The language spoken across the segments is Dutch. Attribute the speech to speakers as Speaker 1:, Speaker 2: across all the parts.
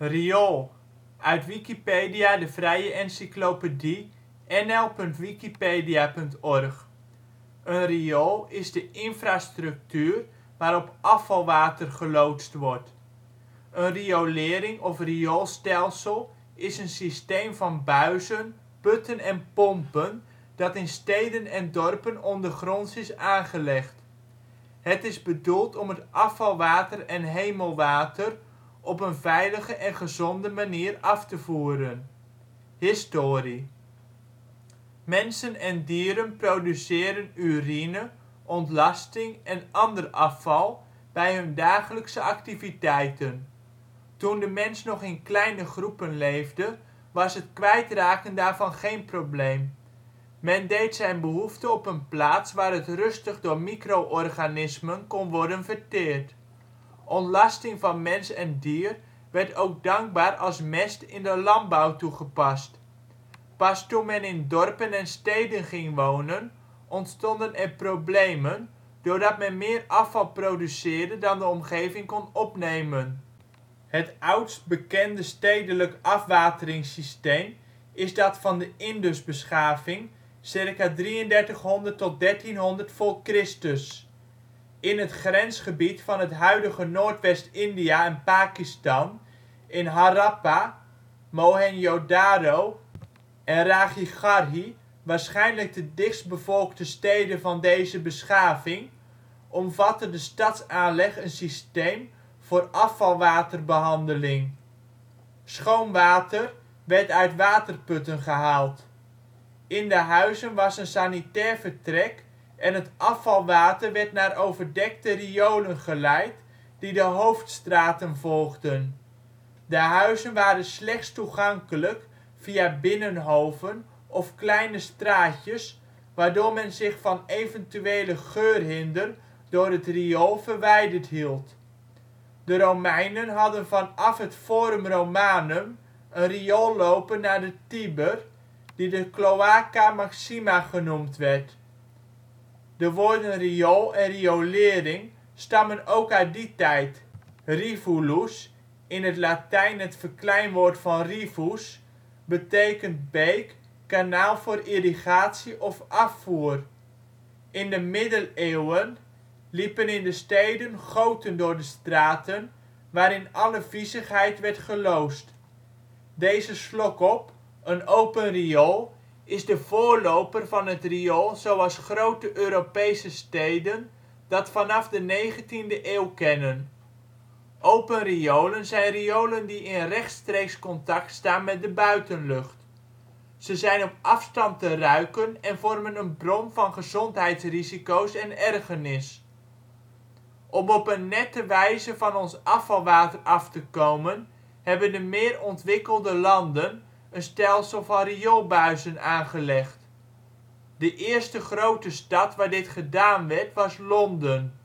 Speaker 1: Riool, uit Wikipedia, de vrije encyclopedie. nl.wikipedia.org. Een riool is de infrastructuur waarop afvalwater geloosd wordt. Een riolering of rioolstelsel is een systeem van buizen, putten en pompen dat in steden en dorpen ondergronds is aangelegd. Het is bedoeld om het afvalwater en hemelwater op een veilige en gezonde manier af te voeren. Historie. Mensen en dieren produceren urine, ontlasting en ander afval bij hun dagelijkse activiteiten. Toen de mens nog in kleine groepen leefde, was het kwijtraken daarvan geen probleem. Men deed zijn behoefte op een plaats waar het rustig door micro-organismen kon worden verteerd. Ontlasting van mens en dier werd ook dankbaar als mest in de landbouw toegepast. Pas toen men in dorpen en steden ging wonen, ontstonden er problemen doordat men meer afval produceerde dan de omgeving kon opnemen. Het oudst bekende stedelijk afwateringssysteem is dat van de Indusbeschaving, ca. 3300 tot 1300 v.Chr. In het grensgebied van het huidige Noordwest-India en Pakistan, in Harappa, Mohenjo-daro en Rakhigarhi, waarschijnlijk de dichtstbevolkte steden van deze beschaving, omvatte de stadsaanleg een systeem voor afvalwaterbehandeling. Schoon water werd uit waterputten gehaald. In de huizen was een sanitair vertrek en het afvalwater werd naar overdekte riolen geleid die de hoofdstraten volgden. De huizen waren slechts toegankelijk via binnenhoven of kleine straatjes waardoor men zich van eventuele geurhinder door het riool verwijderd hield. De Romeinen hadden vanaf het Forum Romanum een riool lopen naar de Tiber, die de Cloaca Maxima genoemd werd. De woorden riool en riolering stammen ook uit die tijd. Rivulus, in het Latijn het verkleinwoord van rivus, betekent beek, kanaal voor irrigatie of afvoer. In de Middeleeuwen liepen in de steden goten door de straten, waarin alle viezigheid werd geloosd. Deze slokop, een open riool, is de voorloper van het riool zoals grote Europese steden dat vanaf de 19e eeuw kennen. Open riolen zijn riolen die in rechtstreeks contact staan met de buitenlucht. Ze zijn op afstand te ruiken en vormen een bron van gezondheidsrisico 's en ergernis. Om op een nette wijze van ons afvalwater af te komen, hebben de meer ontwikkelde landen een stelsel van rioolbuizen aangelegd. De eerste grote stad waar dit gedaan werd was Londen.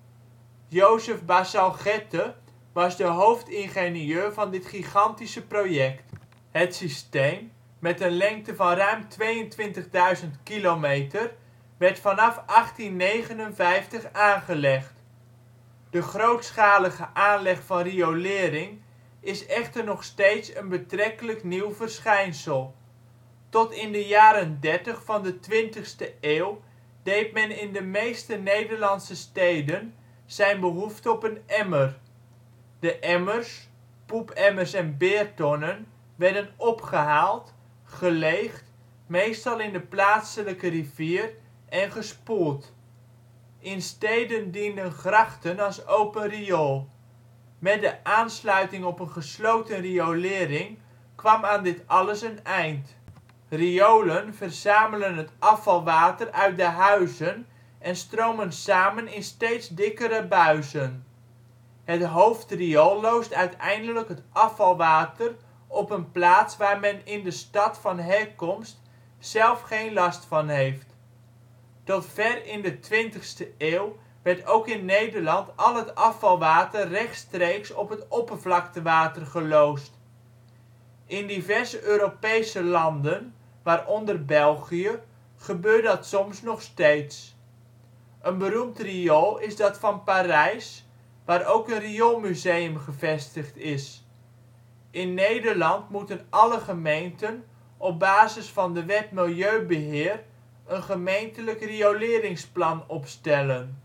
Speaker 1: Joseph Bazalgette was de hoofdingenieur van dit gigantische project. Het systeem, met een lengte van ruim 22.000 kilometer, werd vanaf 1859 aangelegd. De grootschalige aanleg van riolering is echter nog steeds een betrekkelijk nieuw verschijnsel. Tot in de jaren ' 30 van de 20e eeuw deed men in de meeste Nederlandse steden zijn behoefte op een emmer. De emmers, poepemmers en beertonnen werden opgehaald, geleegd, meestal in de plaatselijke rivier, en gespoeld. In steden dienden grachten als open riool. Met de aansluiting op een gesloten riolering kwam aan dit alles een eind. Riolen verzamelen het afvalwater uit de huizen en stromen samen in steeds dikkere buizen. Het hoofdriool loost uiteindelijk het afvalwater op een plaats waar men in de stad van herkomst zelf geen last van heeft. Tot ver in de 20e eeuw werd ook in Nederland al het afvalwater rechtstreeks op het oppervlaktewater geloosd. In diverse Europese landen, waaronder België, gebeurt dat soms nog steeds. Een beroemd riool is dat van Parijs, waar ook een rioolmuseum gevestigd is. In Nederland moeten alle gemeenten op basis van de Wet milieubeheer een gemeentelijk rioleringsplan opstellen.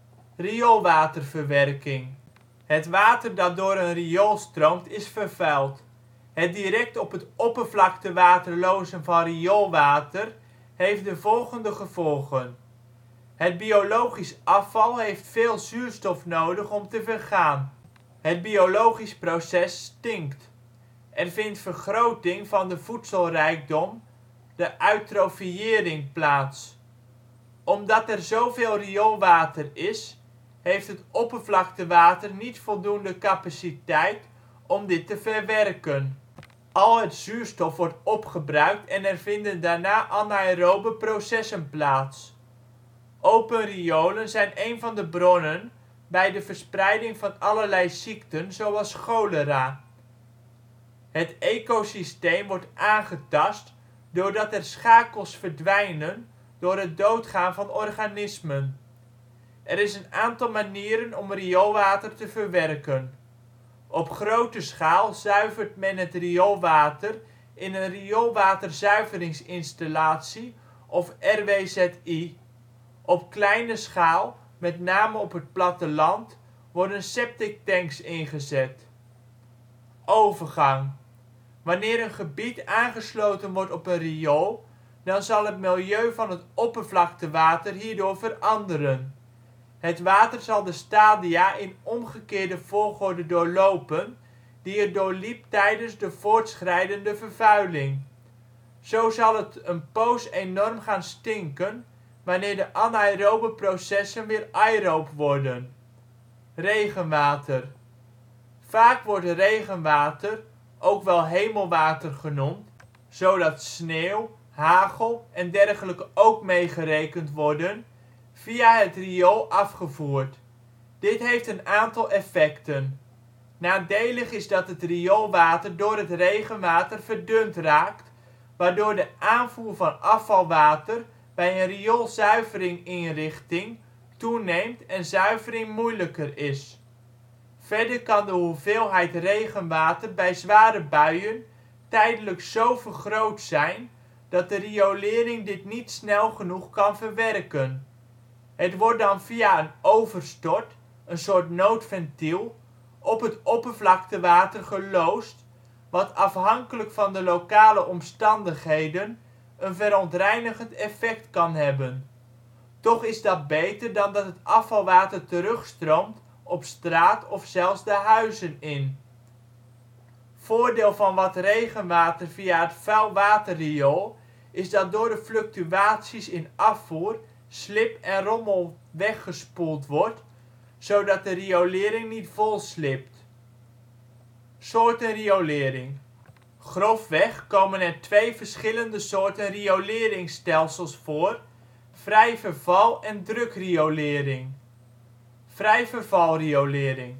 Speaker 1: Rioolwaterverwerking. Het water dat door een riool stroomt is vervuild. Het direct op het oppervlaktewater lozen van rioolwater heeft de volgende gevolgen: het biologisch afval heeft veel zuurstof nodig om te vergaan. Het biologisch proces stinkt. Er vindt vergroting van de voedselrijkdom, de eutrofiëring, plaats. Omdat er zoveel rioolwater is, heeft het oppervlaktewater niet voldoende capaciteit om dit te verwerken. Al het zuurstof wordt opgebruikt en er vinden daarna anaerobe processen plaats. Open riolen zijn een van de bronnen bij de verspreiding van allerlei ziekten zoals cholera. Het ecosysteem wordt aangetast doordat er schakels verdwijnen door het doodgaan van organismen. Er is een aantal manieren om rioolwater te verwerken. Op grote schaal zuivert men het rioolwater in een rioolwaterzuiveringsinstallatie of RWZI. Op kleine schaal, met name op het platteland, worden septic tanks ingezet. Overgang. Wanneer een gebied aangesloten wordt op een riool, dan zal het milieu van het oppervlaktewater hierdoor veranderen. Het water zal de stadia in omgekeerde volgorde doorlopen die het doorliep tijdens de voortschrijdende vervuiling. Zo zal het een poos enorm gaan stinken wanneer de anaerobe processen weer aeroob worden. Regenwater. Vaak wordt regenwater, ook wel hemelwater genoemd, zodat sneeuw, hagel en dergelijke ook meegerekend worden, via het riool afgevoerd. Dit heeft een aantal effecten. Nadelig is dat het rioolwater door het regenwater verdund raakt, waardoor de aanvoer van afvalwater bij een rioolzuiveringinrichting toeneemt en zuivering moeilijker is. Verder kan de hoeveelheid regenwater bij zware buien tijdelijk zo vergroot zijn dat de riolering dit niet snel genoeg kan verwerken. Het wordt dan via een overstort, een soort noodventiel, op het oppervlaktewater geloosd, wat afhankelijk van de lokale omstandigheden een verontreinigend effect kan hebben. Toch is dat beter dan dat het afvalwater terugstroomt op straat of zelfs de huizen in. Voordeel van wat regenwater via het vuilwaterriool is dat door de fluctuaties in afvoer slib en rommel weggespoeld wordt, zodat de riolering niet volslibt. Soorten riolering. Grofweg komen er twee verschillende soorten rioleringsstelsels voor: vrijverval en drukriolering. Vrijvervalriolering.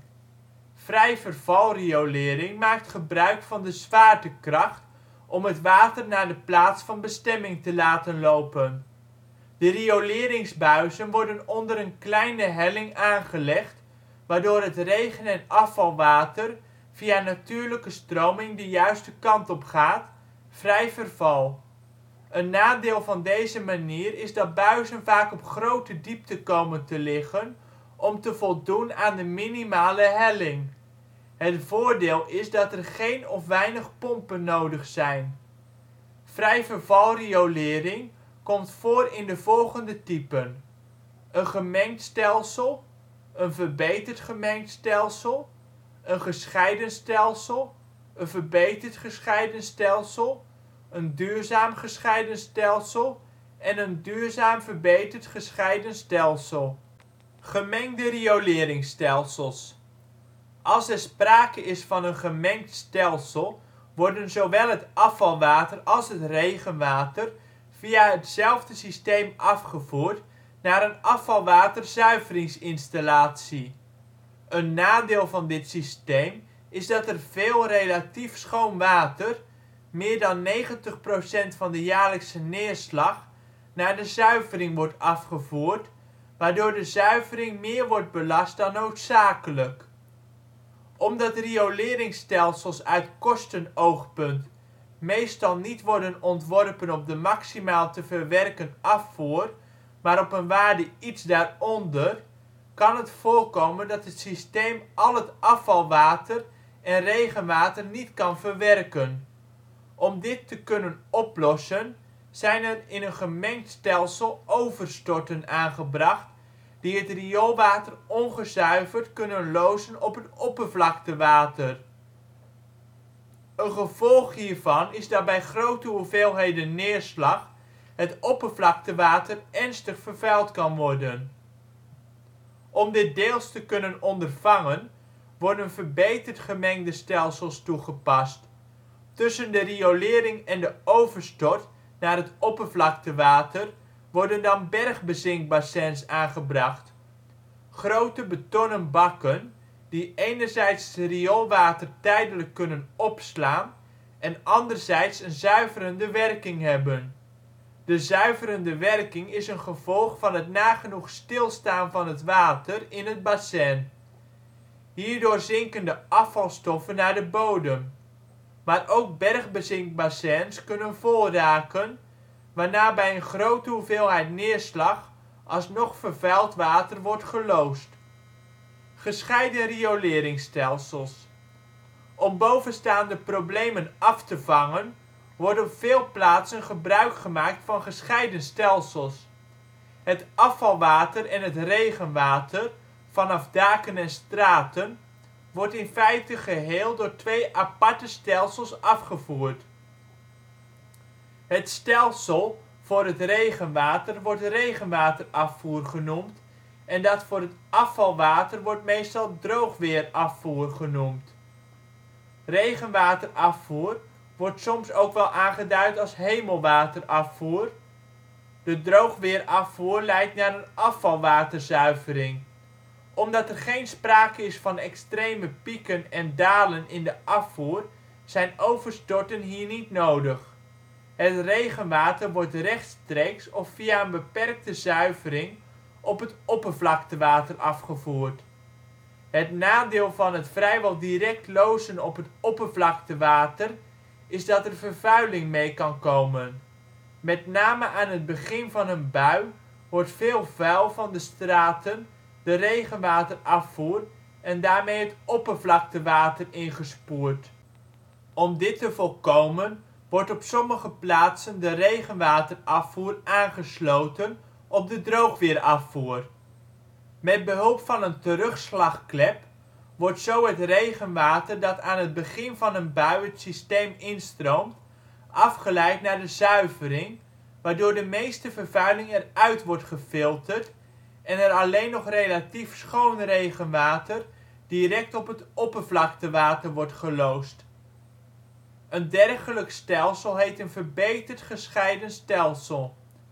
Speaker 1: Vrijvervalriolering maakt gebruik van de zwaartekracht om het water naar de plaats van bestemming te laten lopen. De rioleringsbuizen worden onder een kleine helling aangelegd, waardoor het regen - en afvalwater via natuurlijke stroming de juiste kant op gaat: vrij verval. Een nadeel van deze manier is dat buizen vaak op grote diepte komen te liggen om te voldoen aan de minimale helling. Het voordeel is dat er geen of weinig pompen nodig zijn. Vrijvervalriolering komt voor in de volgende typen: een gemengd stelsel, een verbeterd gemengd stelsel, een gescheiden stelsel, een verbeterd gescheiden stelsel, een duurzaam gescheiden stelsel en een duurzaam verbeterd gescheiden stelsel. Gemengde rioleringsstelsels. Als er sprake is van een gemengd stelsel, worden zowel het afvalwater als het regenwater via hetzelfde systeem afgevoerd naar een afvalwaterzuiveringsinstallatie. Een nadeel van dit systeem is dat er veel relatief schoon water, meer dan 90% van de jaarlijkse neerslag, naar de zuivering wordt afgevoerd, waardoor de zuivering meer wordt belast dan noodzakelijk. Omdat rioleringsstelsels uit kostenoogpunt meestal niet worden ontworpen op de maximaal te verwerken afvoer, maar op een waarde iets daaronder, kan het voorkomen dat het systeem al het afvalwater en regenwater niet kan verwerken. Om dit te kunnen oplossen zijn er in een gemengd stelsel overstorten aangebracht die het rioolwater ongezuiverd kunnen lozen op het oppervlaktewater. Een gevolg hiervan is dat bij grote hoeveelheden neerslag het oppervlaktewater ernstig vervuild kan worden. Om dit deels te kunnen ondervangen worden verbeterd gemengde stelsels toegepast. Tussen de riolering en de overstort naar het oppervlaktewater worden dan bergbezinkbassins aangebracht. Grote betonnen bakken die enerzijds het rioolwater tijdelijk kunnen opslaan en anderzijds een zuiverende werking hebben. De zuiverende werking is een gevolg van het nagenoeg stilstaan van het water in het bassin. Hierdoor zinken de afvalstoffen naar de bodem. Maar ook bergbezinkbassins kunnen vol raken, waarna bij een grote hoeveelheid neerslag alsnog vervuild water wordt geloosd. Gescheiden rioleringsstelsels. Om bovenstaande problemen af te vangen wordt op veel plaatsen gebruik gemaakt van gescheiden stelsels. Het afvalwater en het regenwater vanaf daken en straten wordt in feite geheel door twee aparte stelsels afgevoerd. Het stelsel voor het regenwater wordt regenwaterafvoer genoemd en dat voor het afvalwater wordt meestal droogweerafvoer genoemd. Regenwaterafvoer wordt soms ook wel aangeduid als hemelwaterafvoer. De droogweerafvoer leidt naar een afvalwaterzuivering. Omdat er geen sprake is van extreme pieken en dalen in de afvoer zijn overstorten hier niet nodig. Het regenwater wordt rechtstreeks of via een beperkte zuivering op het oppervlaktewater afgevoerd. Het nadeel van het vrijwel direct lozen op het oppervlaktewater is dat er vervuiling mee kan komen. Met name aan het begin van een bui wordt veel vuil van de straten de regenwaterafvoer en daarmee het oppervlaktewater ingespoeld. Om dit te voorkomen wordt op sommige plaatsen de regenwaterafvoer aangesloten op de droogweerafvoer. Met behulp van een terugslagklep wordt zo het regenwater dat aan het begin van een bui het systeem instroomt, afgeleid naar de zuivering, waardoor de meeste vervuiling eruit wordt gefilterd en er alleen nog relatief schoon regenwater direct op het oppervlaktewater wordt geloosd. Een dergelijk stelsel heet een verbeterd gescheiden stelsel.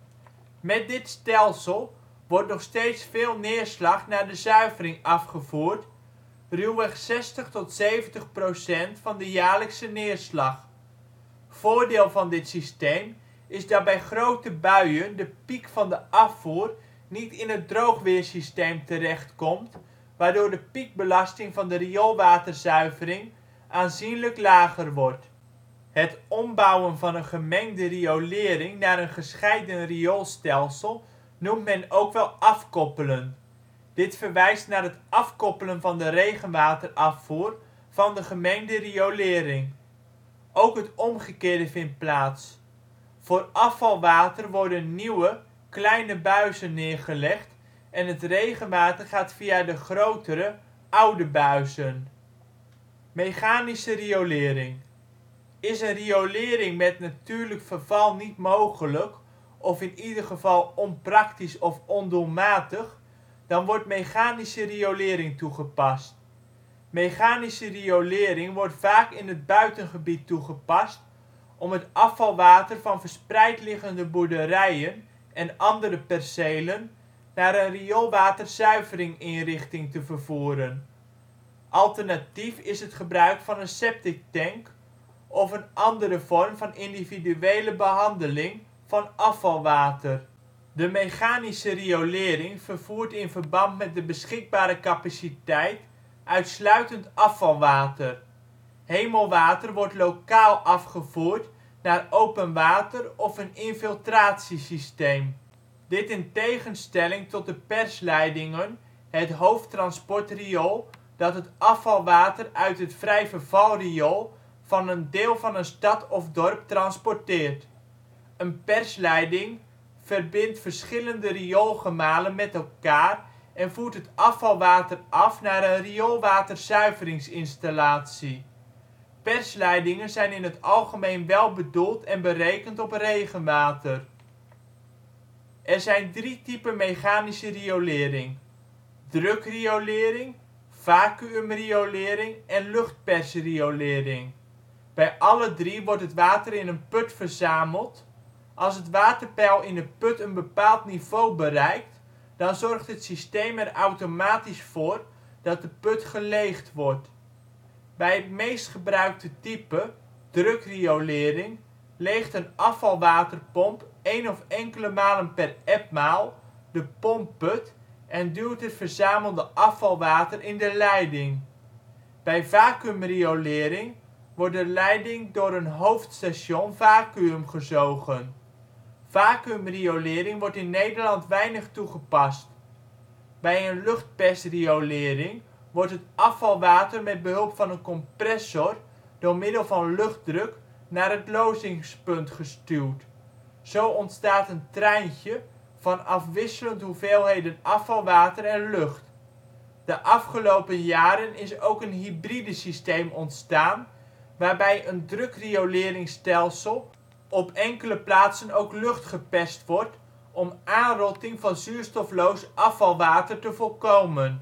Speaker 1: Met dit stelsel wordt nog steeds veel neerslag naar de zuivering afgevoerd, ruwweg 60 tot 70% van de jaarlijkse neerslag. Voordeel van dit systeem is dat bij grote buien de piek van de afvoer niet in het droogweersysteem terecht komt, waardoor de piekbelasting van de rioolwaterzuivering aanzienlijk lager wordt. Het ombouwen van een gemengde riolering naar een gescheiden rioolstelsel noemt men ook wel afkoppelen. Dit verwijst naar het afkoppelen van de regenwaterafvoer van de gemengde riolering. Ook het omgekeerde vindt plaats. Voor afvalwater worden nieuwe, kleine buizen neergelegd en het regenwater gaat via de grotere, oude buizen. Mechanische riolering. Is een riolering met natuurlijk verval niet mogelijk of in ieder geval onpraktisch of ondoelmatig, dan wordt mechanische riolering toegepast. Mechanische riolering wordt vaak in het buitengebied toegepast om het afvalwater van verspreid liggende boerderijen en andere percelen naar een rioolwaterzuiveringinrichting te vervoeren. Alternatief is het gebruik van een septic tank of een andere vorm van individuele behandeling van afvalwater. De mechanische riolering vervoert in verband met de beschikbare capaciteit uitsluitend afvalwater. Hemelwater wordt lokaal afgevoerd naar open water of een infiltratiesysteem. Dit in tegenstelling tot de persleidingen, het hoofdtransportriool dat het afvalwater uit het vrijvervalriool van een deel van een stad of dorp transporteert. Een persleiding verbindt verschillende rioolgemalen met elkaar en voert het afvalwater af naar een rioolwaterzuiveringsinstallatie. Persleidingen zijn in het algemeen wel bedoeld en berekend op regenwater. Er zijn drie typen mechanische riolering: drukriolering, vacuümriolering en luchtpersriolering. Bij alle drie wordt het water in een put verzameld. Als het waterpeil in de put een bepaald niveau bereikt, dan zorgt het systeem er automatisch voor dat de put geleegd wordt. Bij het meest gebruikte type, drukriolering, leegt een afvalwaterpomp één of enkele malen per etmaal de pompput en duwt het verzamelde afvalwater in de leiding. Bij vacuümriolering wordt de leiding door een hoofdstation vacuüm gezogen. Vacuümriolering wordt in Nederland weinig toegepast. Bij een luchtpersriolering wordt het afvalwater met behulp van een compressor door middel van luchtdruk naar het lozingspunt gestuwd. Zo ontstaat een treintje van afwisselend hoeveelheden afvalwater en lucht. De afgelopen jaren is ook een hybride systeem ontstaan, waarbij een drukrioleringstelsel op enkele plaatsen ook lucht geperst wordt om aanrotting van zuurstofloos afvalwater te voorkomen.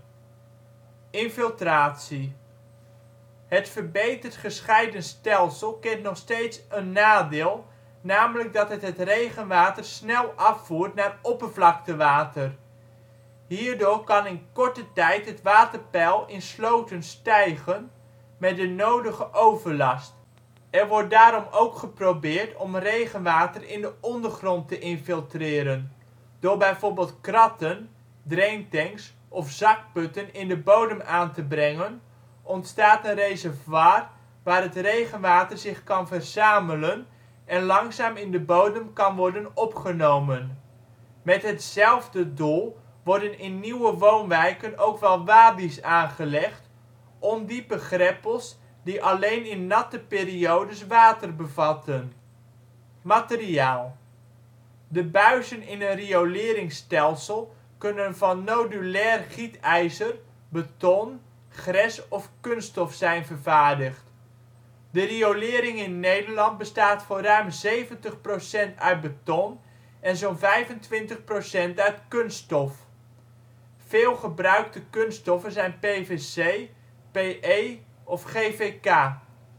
Speaker 1: Infiltratie. Het verbeterd gescheiden stelsel kent nog steeds een nadeel, namelijk dat het regenwater snel afvoert naar oppervlaktewater. Hierdoor kan in korte tijd het waterpeil in sloten stijgen met de nodige overlast. Er wordt daarom ook geprobeerd om regenwater in de ondergrond te infiltreren. Door bijvoorbeeld kratten, draintanks of zakputten in de bodem aan te brengen, ontstaat een reservoir waar het regenwater zich kan verzamelen en langzaam in de bodem kan worden opgenomen. Met hetzelfde doel worden in nieuwe woonwijken ook wel wadi 's aangelegd, ondiepe greppels die alleen in natte periodes water bevatten. Materiaal. De buizen in een rioleringsstelsel kunnen van nodulair gietijzer, beton, gres of kunststof zijn vervaardigd. De riolering in Nederland bestaat voor ruim 70% uit beton en zo 'n 25% uit kunststof. Veel gebruikte kunststoffen zijn PVC, PE of GVK.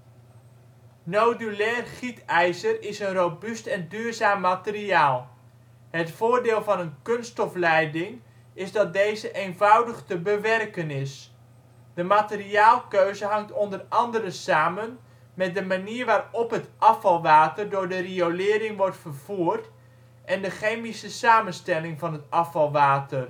Speaker 1: Nodulair gietijzer is een robuust en duurzaam materiaal. Het voordeel van een kunststofleiding is dat deze eenvoudig te bewerken is. De materiaalkeuze hangt onder andere samen met de manier waarop het afvalwater door de riolering wordt vervoerd en de chemische samenstelling van het afvalwater.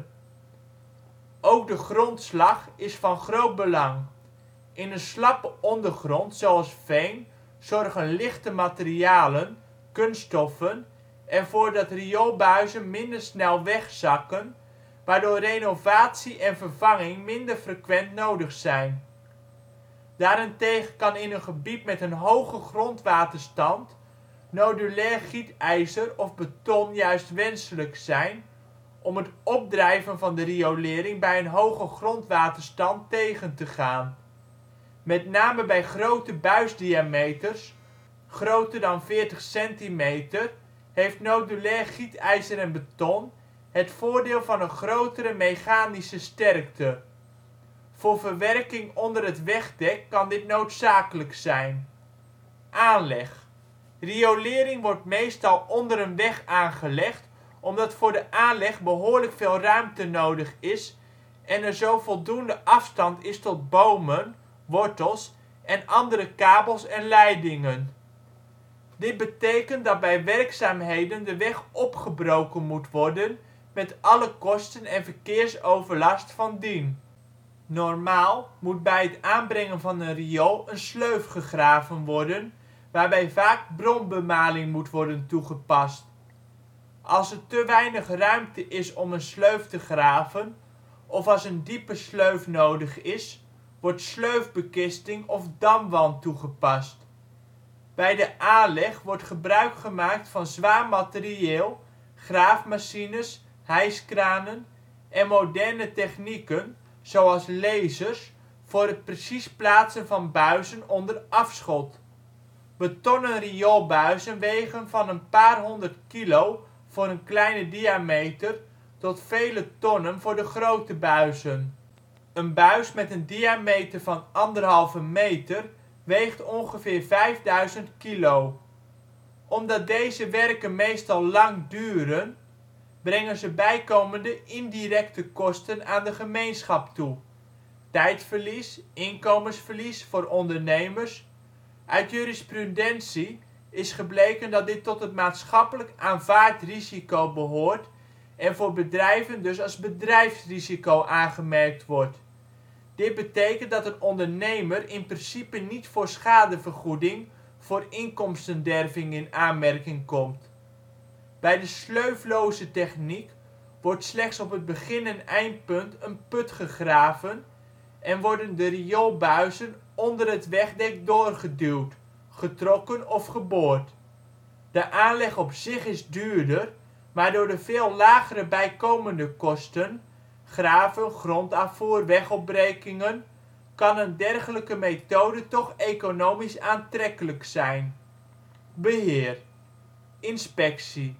Speaker 1: Ook de grondslag is van groot belang. In een slappe ondergrond zoals veen zorgen lichte materialen (kunststoffen) ervoor dat rioolbuizen minder snel wegzakken, waardoor renovatie en vervanging minder frequent nodig zijn. Daarentegen kan in een gebied met een hoge grondwaterstand nodulair gietijzer of beton juist wenselijk zijn om het opdrijven van de riolering bij een hoge grondwaterstand tegen te gaan. Met name bij grote buisdiameters (groter dan 40 cm) heeft nodulair gietijzer en beton het voordeel van een grotere mechanische sterkte. Voor verwerking onder het wegdek kan dit noodzakelijk zijn. Aanleg. Riolering wordt meestal onder een weg aangelegd omdat voor de aanleg behoorlijk veel ruimte nodig is en er zo voldoende afstand is tot bomen, wortels en andere kabels en leidingen. Dit betekent dat bij werkzaamheden de weg opgebroken moet worden met alle kosten en verkeersoverlast van dien. Normaal moet bij het aanbrengen van een riool een sleuf gegraven worden, waarbij vaak bronbemaling moet worden toegepast. Als er te weinig ruimte is om een sleuf te graven, of als een diepe sleuf nodig is, wordt sleufbekisting of damwand toegepast. Bij de aanleg wordt gebruik gemaakt van zwaar materieel, graafmachines, hijskranen en moderne technieken zoals lasers voor het precies plaatsen van buizen onder afschot. Betonnen rioolbuizen wegen van een paar honderd kilo voor een kleine diameter tot vele tonnen voor de grote buizen. Een buis met een diameter van 1,5 meter weegt ongeveer 5000 kilo. Omdat deze werken meestal lang duren, brengen ze bijkomende indirecte kosten aan de gemeenschap toe: tijdverlies, inkomensverlies voor ondernemers. Uit jurisprudentie is gebleken dat dit tot het maatschappelijk aanvaard risico behoort en voor bedrijven dus als bedrijfsrisico aangemerkt wordt. Dit betekent dat een ondernemer in principe niet voor schadevergoeding voor inkomstenderving in aanmerking komt. Bij de sleufloze techniek wordt slechts op het begin - en eindpunt een put gegraven en worden de rioolbuizen onder het wegdek doorgeduwd, getrokken of geboord. De aanleg op zich is duurder, maar door de veel lagere bijkomende kosten (graven, grondafvoer, wegopbrekingen) kan een dergelijke methode toch economisch aantrekkelijk zijn. Beheer. Inspectie.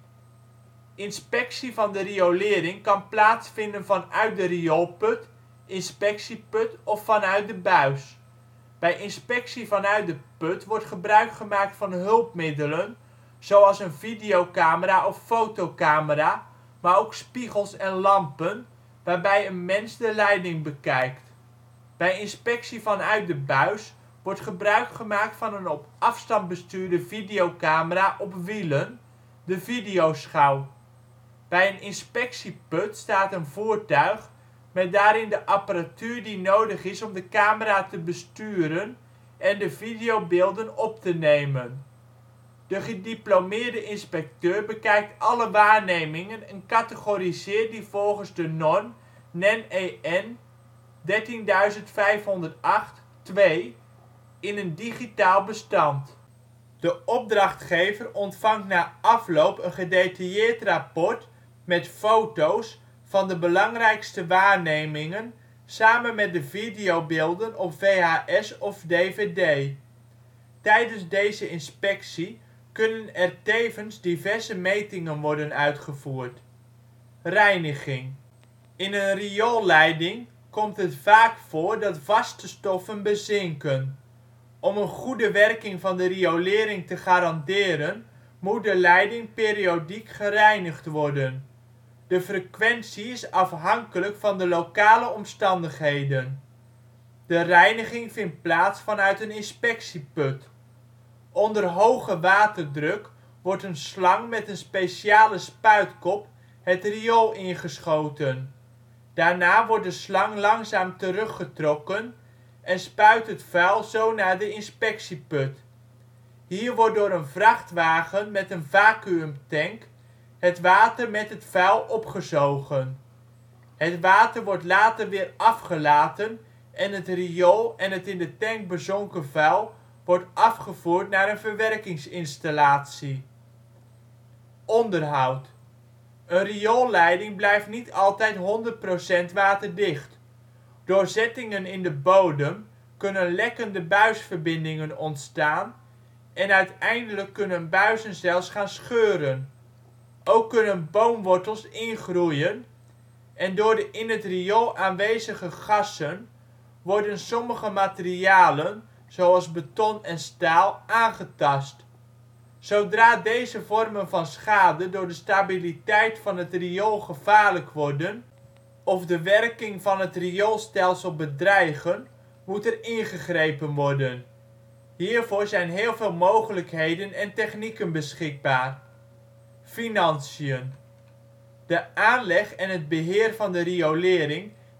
Speaker 1: Inspectie van de riolering kan plaatsvinden vanuit de rioolput, inspectieput of vanuit de buis. Bij inspectie vanuit de put wordt gebruik gemaakt van hulpmiddelen zoals een videocamera of fotocamera, maar ook spiegels en lampen, waarbij een mens de leiding bekijkt. Bij inspectie vanuit de buis wordt gebruik gemaakt van een op afstand bestuurde videocamera op wielen, de videoschouw. Bij een inspectieput staat een voertuig met daarin de apparatuur die nodig is om de camera te besturen en de videobeelden op te nemen. De gediplomeerde inspecteur bekijkt alle waarnemingen en categoriseert die volgens de norm NEN-EN 13508-2 in een digitaal bestand. De opdrachtgever ontvangt na afloop een gedetailleerd rapport met foto 's van de belangrijkste waarnemingen samen met de videobeelden op VHS of DVD. Tijdens deze inspectie kunnen er tevens diverse metingen worden uitgevoerd. Reiniging. In een rioolleiding komt het vaak voor dat vaste stoffen bezinken. Om een goede werking van de riolering te garanderen moet de leiding periodiek gereinigd worden. De frequentie is afhankelijk van de lokale omstandigheden. De reiniging vindt plaats vanuit een inspectieput. Onder hoge waterdruk wordt een slang met een speciale spuitkop het riool ingeschoten. Daarna wordt de slang langzaam teruggetrokken en spuit het vuil zo naar de inspectieput. Hier wordt door een vrachtwagen met een vacuümtank het water met het vuil opgezogen. Het water wordt later weer afgelaten en het riool en het in de tank bezonken vuil wordt afgevoerd naar een verwerkingsinstallatie. Onderhoud. Een rioolleiding blijft niet altijd 100% waterdicht. Door zettingen in de bodem kunnen lekkende buisverbindingen ontstaan en uiteindelijk kunnen buizen zelfs gaan scheuren. Ook kunnen boomwortels ingroeien en door de in het riool aanwezige gassen worden sommige materialen zoals beton en staal aangetast. Zodra deze vormen van schade door de stabiliteit van het riool gevaarlijk worden of de werking van het rioolstelsel bedreigen, moet er ingegrepen worden. Hiervoor zijn heel veel mogelijkheden en technieken beschikbaar. Financiën. De aanleg en het beheer van de riolering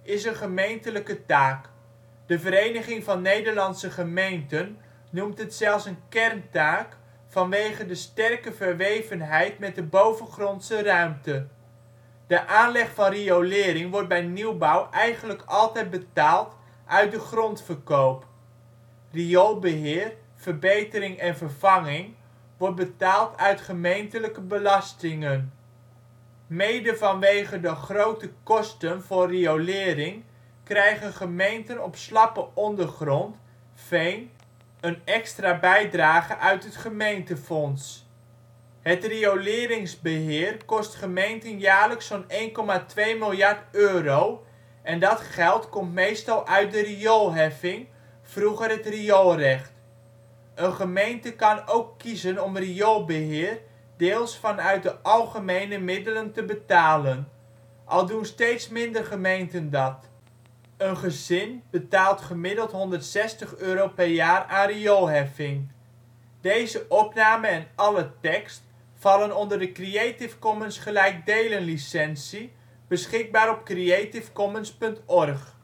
Speaker 1: is een gemeentelijke taak. De Vereniging van Nederlandse Gemeenten noemt het zelfs een kerntaak vanwege de sterke verwevenheid met de bovengrondse ruimte. De aanleg van riolering wordt bij nieuwbouw eigenlijk altijd betaald uit de grondverkoop. Rioolbeheer, verbetering en vervanging wordt betaald uit gemeentelijke belastingen. Mede vanwege de grote kosten voor riolering krijgen gemeenten op slappe ondergrond (veen) een extra bijdrage uit het gemeentefonds. Het rioleringsbeheer kost gemeenten jaarlijks zo 'n 1,2 miljard euro en dat geld komt meestal uit de rioolheffing, vroeger het rioolrecht. Een gemeente kan ook kiezen om rioolbeheer deels vanuit de algemene middelen te betalen, al doen steeds minder gemeenten dat. Een gezin betaalt gemiddeld €160 per jaar aan rioolheffing. Deze opname en alle tekst vallen onder de Creative Commons gelijkdelen licentie beschikbaar op creativecommons.org